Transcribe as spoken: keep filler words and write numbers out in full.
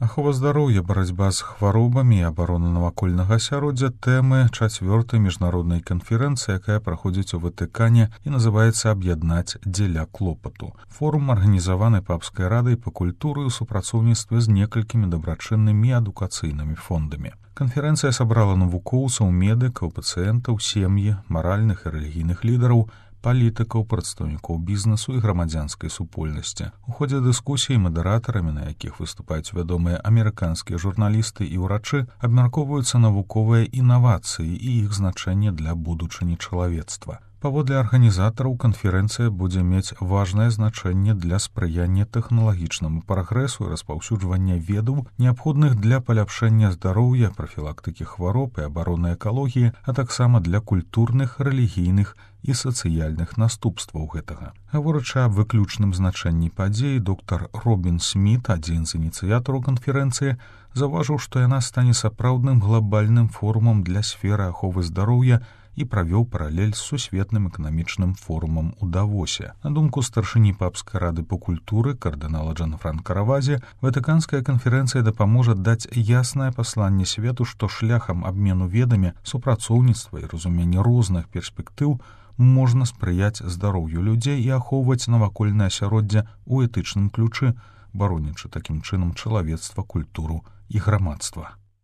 Ахова здароўя, барацьба з хваробамі і абарона навакольнага асяроддзя — тэмы чацвёртай міжнароднай канферэнцыі, якая праходзіць у Ватыкане і называецца «Аб'яднаць дзеля клопату». Форум арганізаваны Папскай радай па культуры ў супрацоўніцтве з некалькімі дабрачыннымі і адукацыйнымі фондамі. Канферэнцыя сабрала навукоўцаў, медыкаў, пацыентаў, сем'і, маральных і рэлігійных лідараў, палітыкаў, прадстаўнікоў бізнесу і грамадзянскай супольнасці. У ходзе дыскусіі мадэратарамі, на якіх выступаюць вядомыя амерыканскія журналісты і ўрачы, абмяркоўваюцца навуковыя інавацыі і іх значэнне для будучыні чалавецтва. Паводле арганізатараў, канферэнцыя будзе мець важнае значэнне для спрыяння тэхналагічнаму прагрэсу і распаўсюджвання ведаў, неабходных для паляпшэння здароўя, прафілактыкі хвароб і абароны экалогіі, а таксама для культурных, рэлігійных і сацыяльных наступстваў гэтага. Гаворачы аб выключным значэнні падзеі, доктар Робін Сміт, адзін з ініцыятараў канферэнцыі, заўважыў, што яна стане сапраўдным глабальным форумам для сферы аховы здароўя і правёў паралель з сусветным эканамічным форумам у Давосе. На думку старшыні Папскай рады па культуры кардынала Джанфранка Равазе, Ватыканская канферэнцыя дапаможа даць яснае пасланне свету, што шляхам абмену ведамі, супрацоўніцтва і разумення розных перспектыў можна спрыяць здароўю людзей і ахоўваць навакольнае асяроддзе ў этычным ключы, баронячы такім чынам чалавецтва, культуру і грамадства.